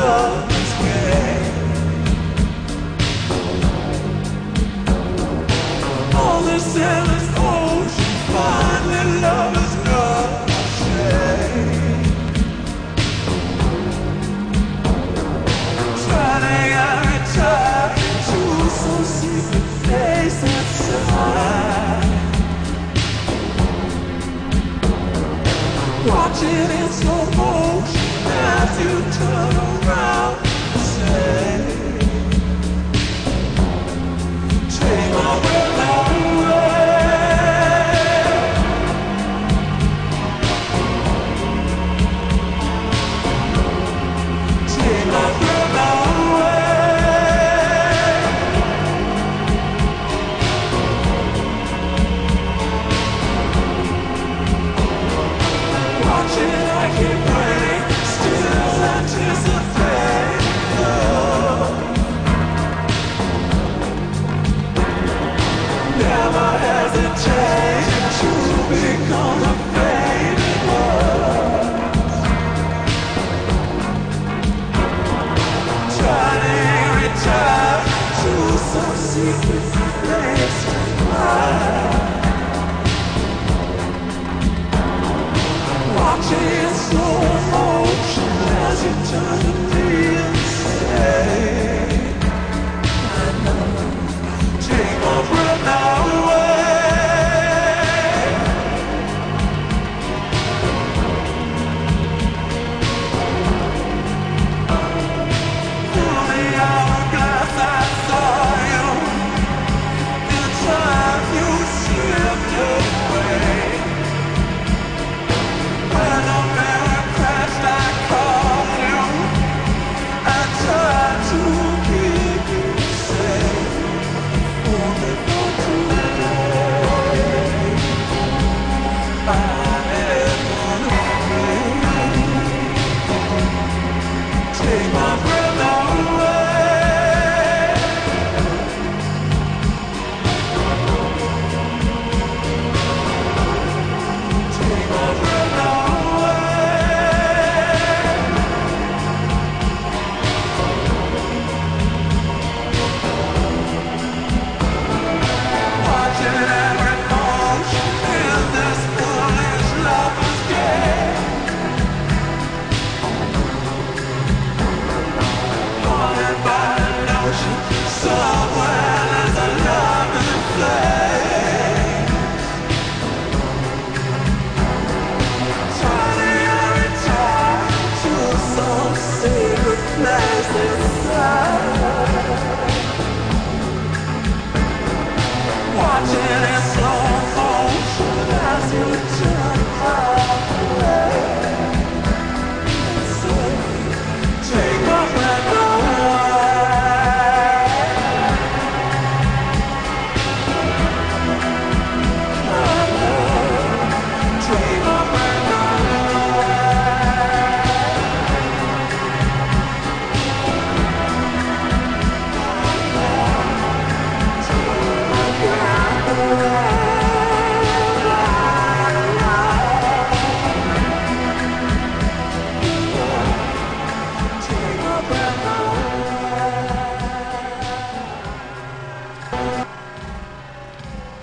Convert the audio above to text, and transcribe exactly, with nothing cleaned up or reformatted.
lover's game. All this endless ocean, finally love is not a shame. Turning every time to some secret place inside. Watching in slow motion as you turn around and say, take my breath away. Take my breath away. Watching I keep waiting, still anticipate love. Never hesitate to become a faded love. Turning return to some secret place to hide. Watching in slow motion as you turn